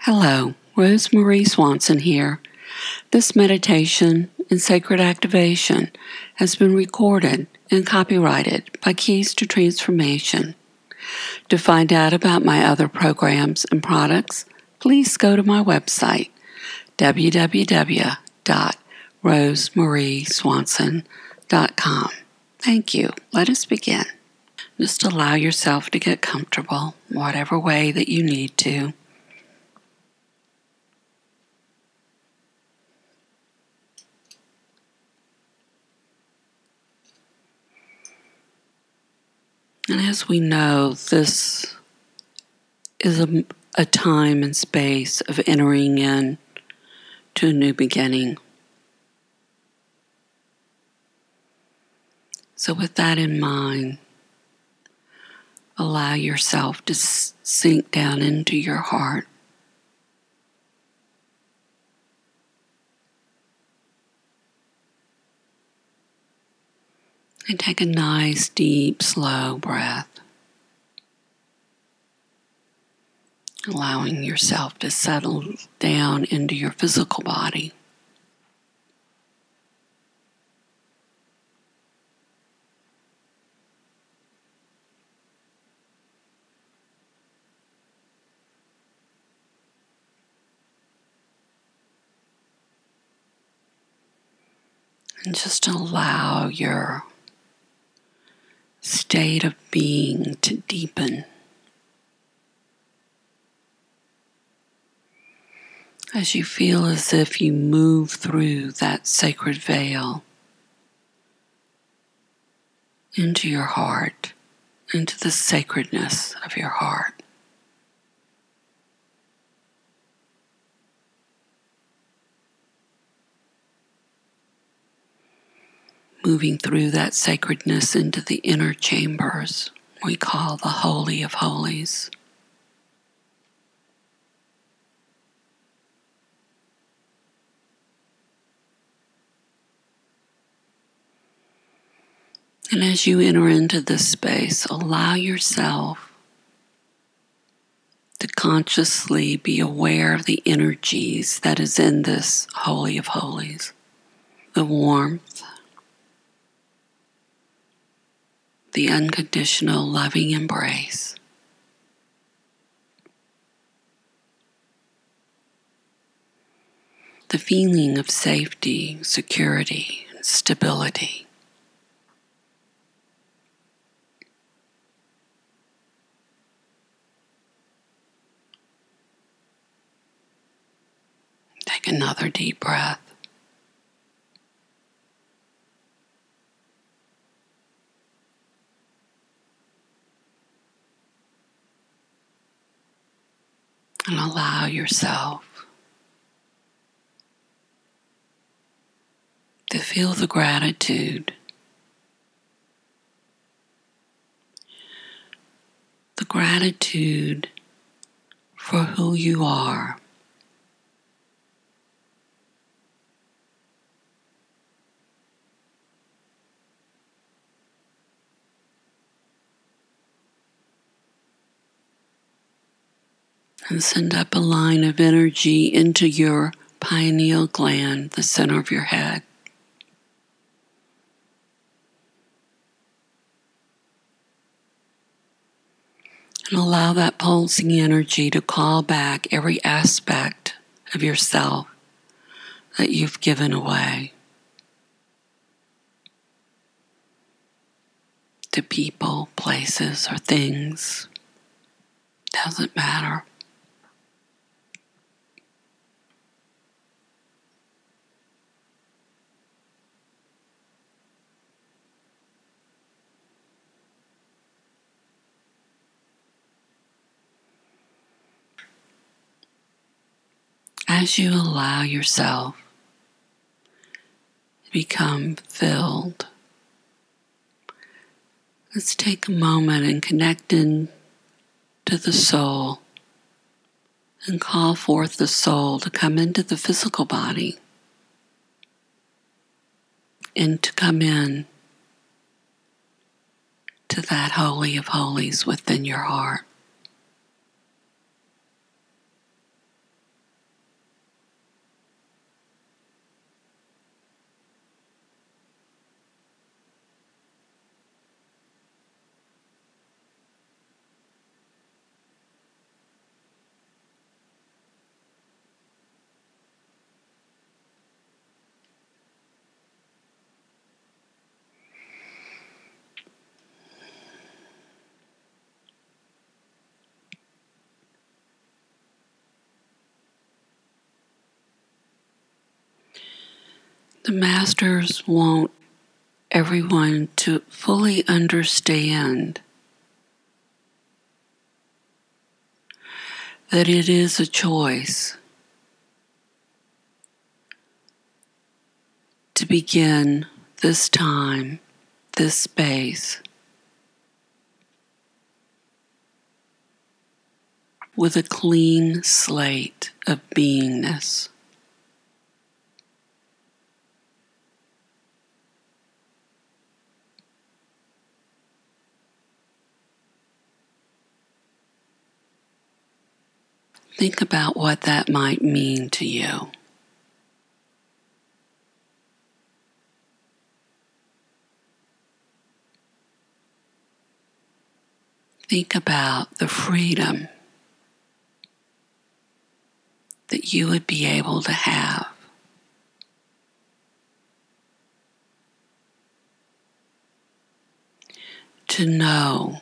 Hello, Rose Marie Swanson here. This meditation and sacred activation has been recorded and copyrighted by Keys to Transformation. To find out about my other programs and products, please go to my website, www.rosemarieswanson.com. Thank you. Let us begin. Just allow yourself to get comfortable, whatever way that you need to. And as we know, this is a time and space of entering in to a new beginning. So with that in mind, allow yourself to sink down into your heart. And take a nice, deep, slow breath. Allowing yourself to settle down into your physical body. And just allow your state of being to deepen. As you feel as if you move through that sacred veil into your heart, into the sacredness of your heart. Moving through that sacredness into the inner chambers we call the Holy of Holies. And as you enter into this space, allow yourself to consciously be aware of the energies that is in this Holy of Holies. The warmth, the unconditional loving embrace, the feeling of safety, security, and stability. Take another deep breath. And allow yourself to feel the gratitude, for who you are. And send up a line of energy into your pineal gland, the center of your head. And allow that pulsing energy to call back every aspect of yourself that you've given away to people, places, or things. Doesn't matter. As you allow yourself to become filled, let's take a moment and connect in to the soul and call forth the soul to come into the physical body and to come in to that Holy of Holies within your heart. The masters want everyone to fully understand that it is a choice to begin this time, this space, with a clean slate of beingness. Think about what that might mean to you. Think about the freedom that you would be able to have to know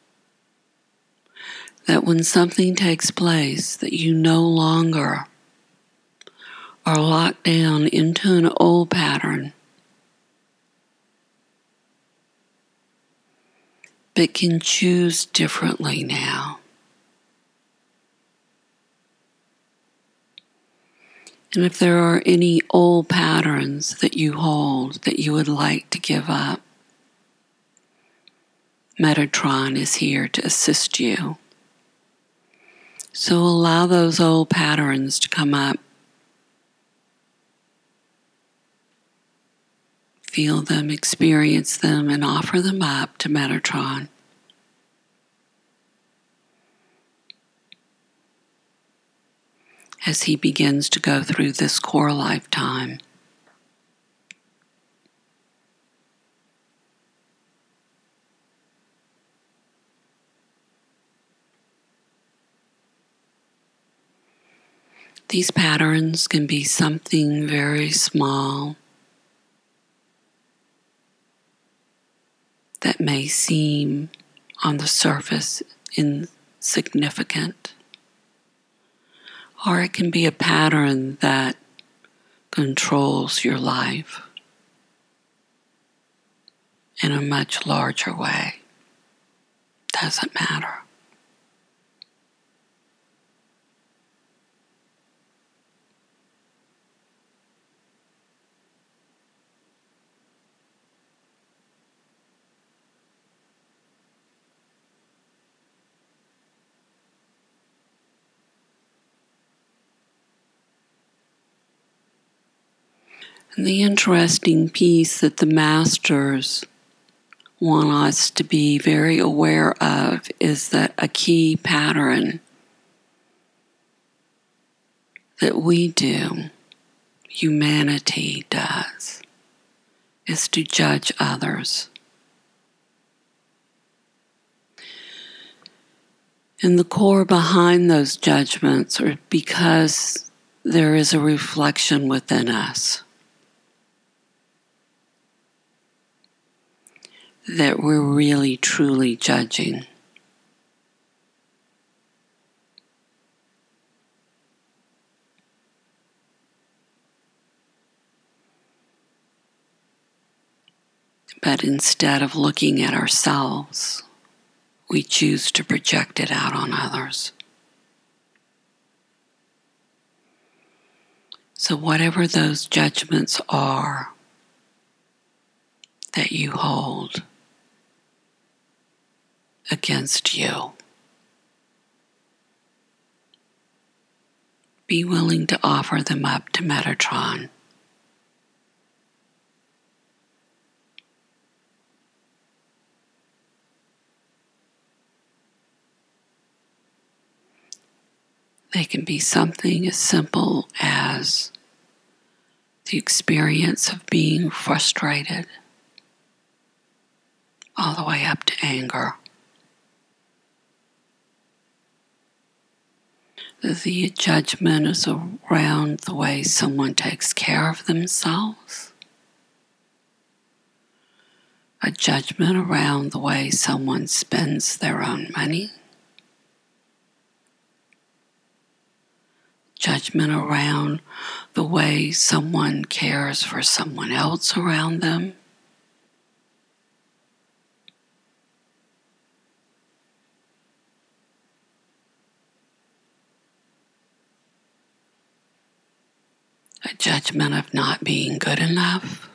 that when something takes place that you no longer are locked down into an old pattern, but can choose differently now. And if there are any old patterns that you hold that you would like to give up, Metatron is here to assist you. So allow those old patterns to come up. Feel them, experience them, and offer them up to Metatron. As he begins to go through this core lifetime. These patterns can be something very small that may seem on the surface insignificant, or it can be a pattern that controls your life in a much larger way. Doesn't matter. And the interesting piece that the masters want us to be very aware of is that a key pattern that we do, humanity does, is to judge others. And the core behind those judgments are because there is a reflection within us that we're really truly judging. But instead of looking at ourselves, we choose to project it out on others. So whatever those judgments are that you hold against you, be willing to offer them up to Metatron. They can be something as simple as the experience of being frustrated, all the way up to anger. The judgment is around the way someone takes care of themselves. A judgment around the way someone spends their own money. judgment around the way someone cares for someone else around them. A judgment of not being good enough.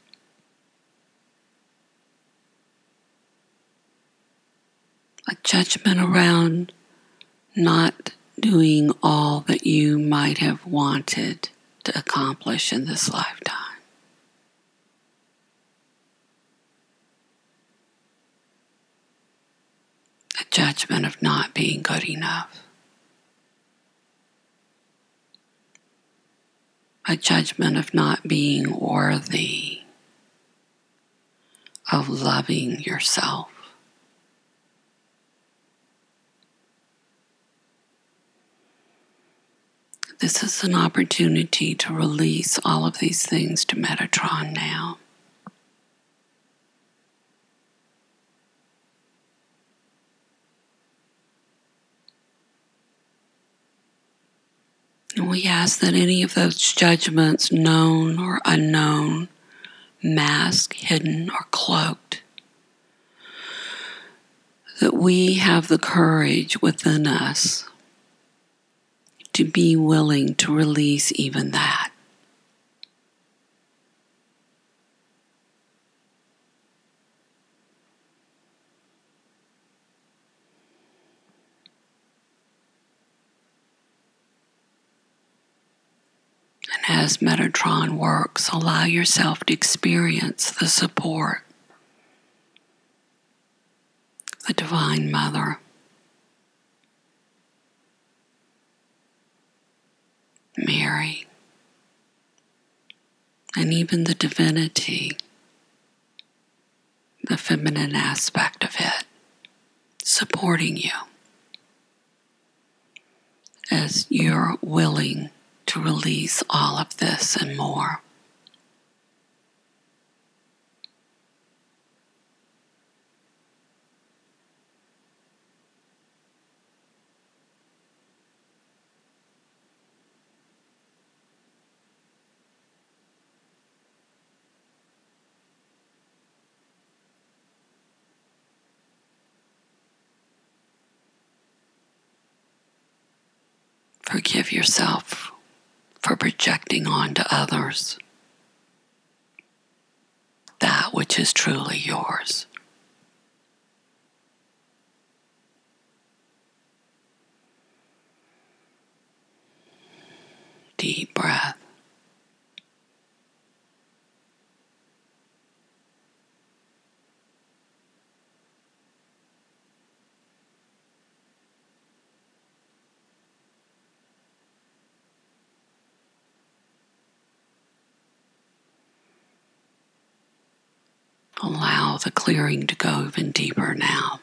A judgment around not doing all that you might have wanted to accomplish in this lifetime. A judgment of not being good enough. A judgment of not being worthy of loving yourself. This is an opportunity to release all of these things to Metatron now. And we ask that any of those judgments, known or unknown, masked, hidden, or cloaked, that we have the courage within us to be willing to release even that. And as Metatron works, allow yourself to experience the support, the Divine Mother, Mary, and even the divinity, the feminine aspect of it, supporting you as you're willing to release all of this and more. Forgive yourself for projecting onto others that which is truly yours. Deep breath. Allow the clearing to go even deeper now.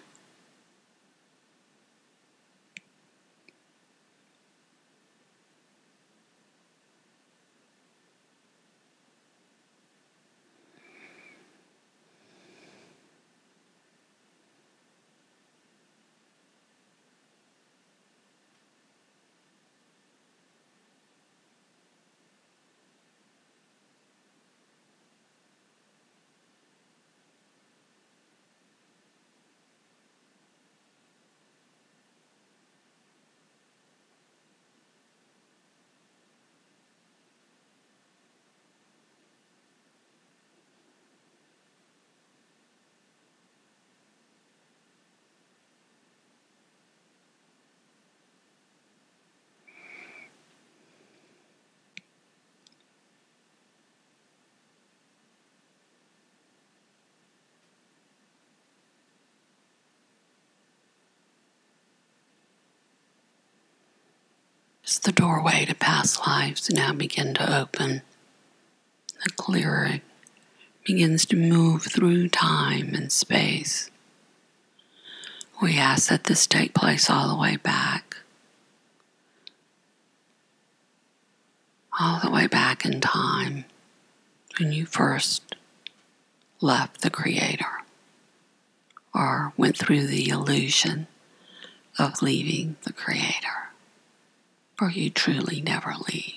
As the doorway to past lives now begin to open, the clearing begins to move through time and space. We ask that this take place all the way back in time when you first left the Creator or went through the illusion of leaving the Creator for you truly never leave.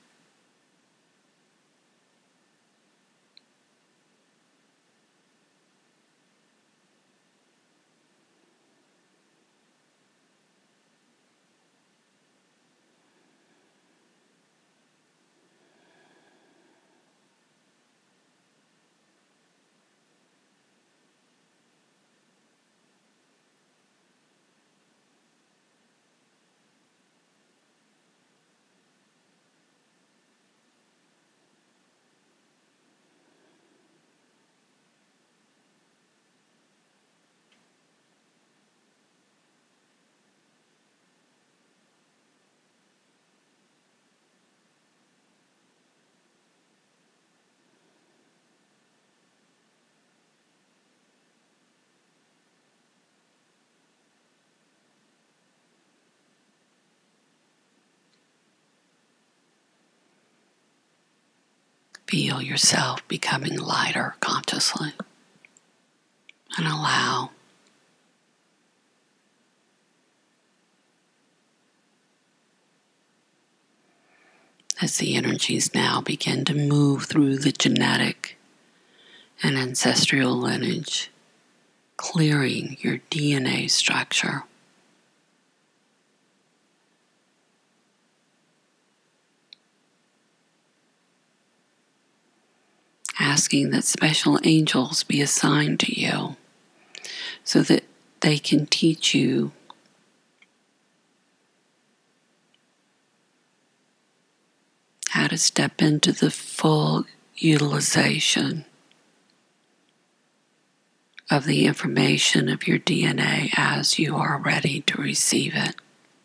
Feel yourself becoming lighter consciously, and allow as the energies now begin to move through the genetic and ancestral lineage, clearing your DNA structure. Asking that special angels be assigned to you so that they can teach you how to step into the full utilization of the information of your DNA as you are ready to receive it.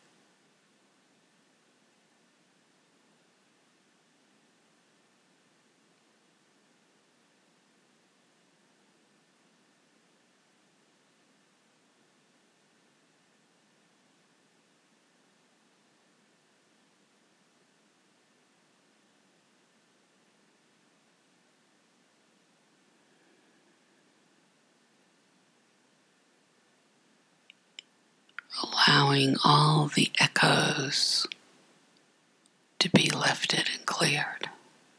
Allowing all the echoes to be lifted and cleared.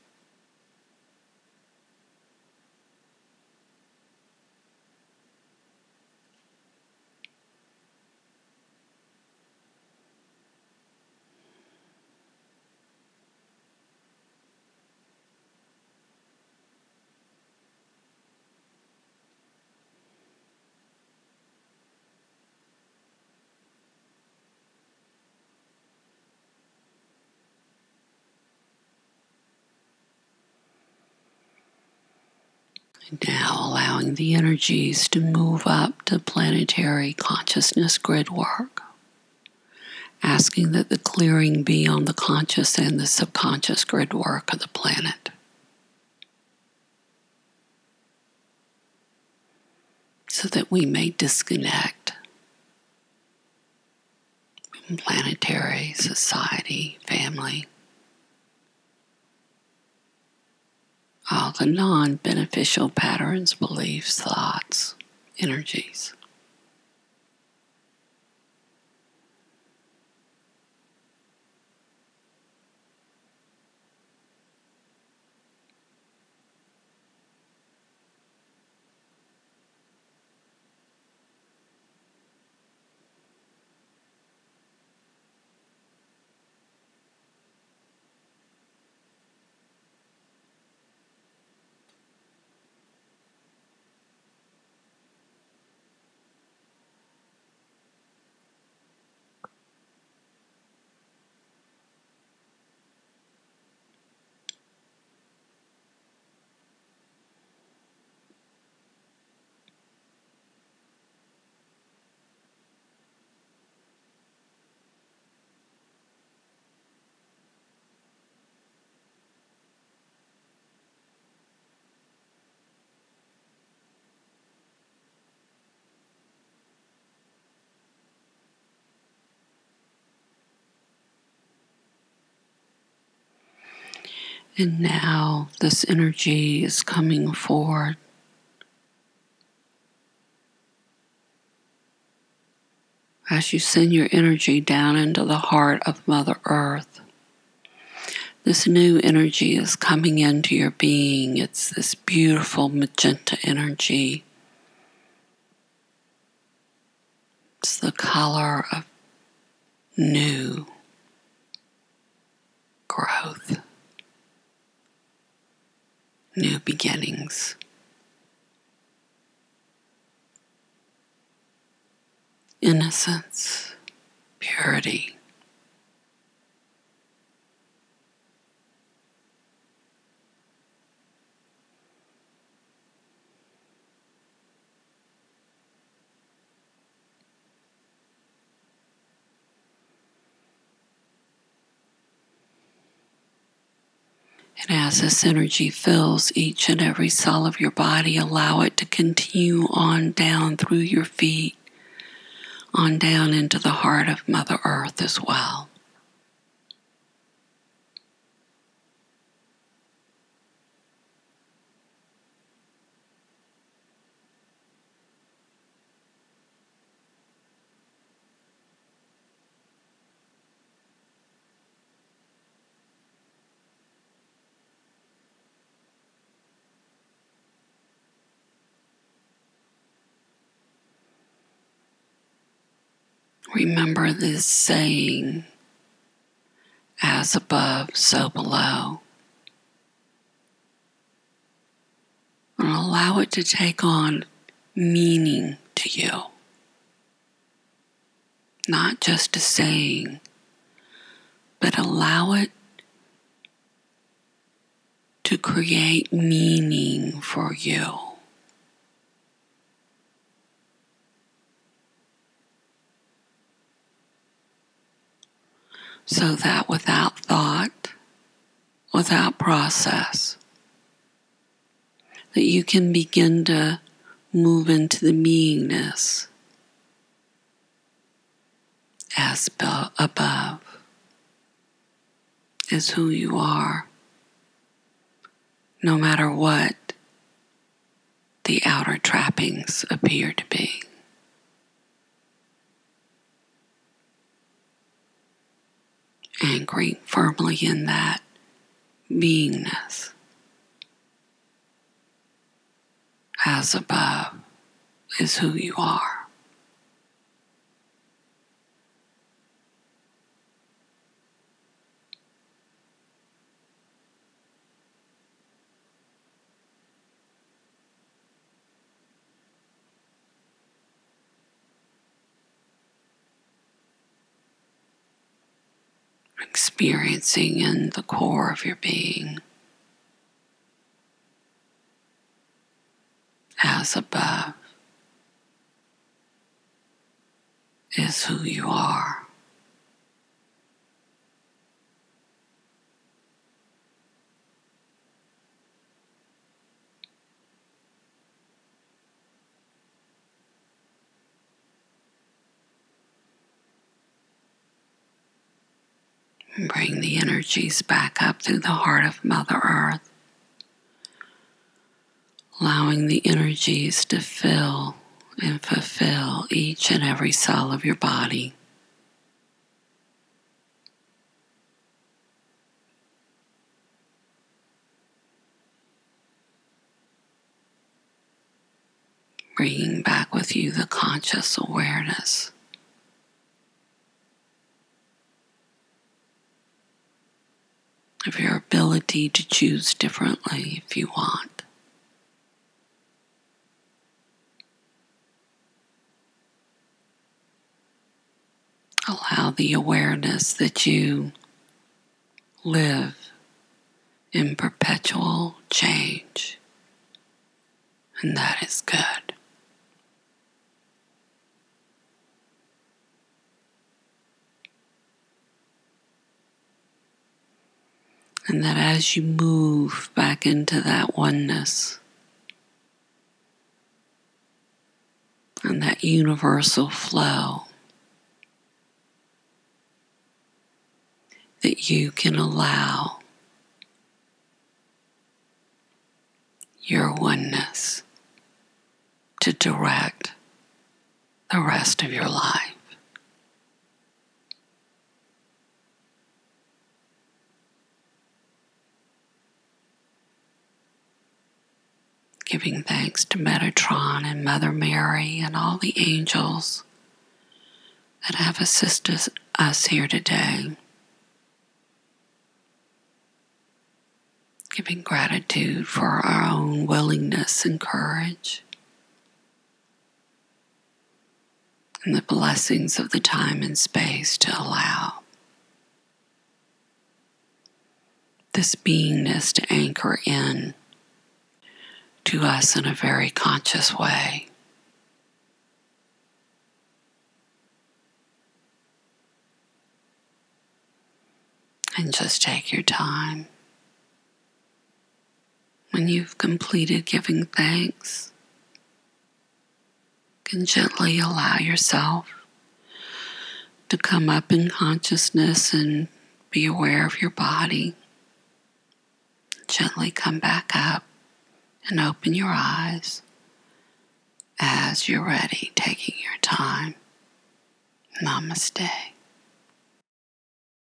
Now allowing the energies to move up to planetary consciousness grid work. Asking that the clearing be on the conscious and the subconscious grid work of the planet. So that we may disconnect from planetary, society, family, all the non-beneficial patterns, beliefs, thoughts, energies. And now this energy is coming forward as you send your energy down into the heart of Mother Earth. This new energy is coming into your being. It's this beautiful magenta energy. It's the color of new growth, new beginnings. Innocence, purity. And as this energy fills each and every cell of your body, allow it to continue on down through your feet, on down into the heart of Mother Earth as well. Remember this saying, as above, so below. And allow it to take on meaning to you. Not just a saying, but allow it to create meaning for you. So that without thought, without process, that you can begin to move into the beingness as above is who you are, no matter what the outer trappings appear to be. Anchoring firmly in that beingness. As above is who you are. Experiencing in the core of your being. As above is who you are. And bring the energies back up through the heart of Mother Earth, allowing the energies to fill and fulfill each and every cell of your body. Bringing back with you the conscious awareness of your ability to choose differently if you want. Allow the awareness that you live in perpetual change, and that is good. And that as you move back into that oneness and that universal flow, that you can allow your oneness to direct the rest of your life. giving thanks to Metatron and Mother Mary and all the angels that have assisted us here today. Giving gratitude for our own willingness and courage, and the blessings of the time and space to allow this beingness to anchor in to us in a very conscious way. And just take your time. When you've completed giving thanks, you can gently allow yourself to come up in consciousness and be aware of your body. Gently come back up and open your eyes as you're ready, taking your time. Namaste.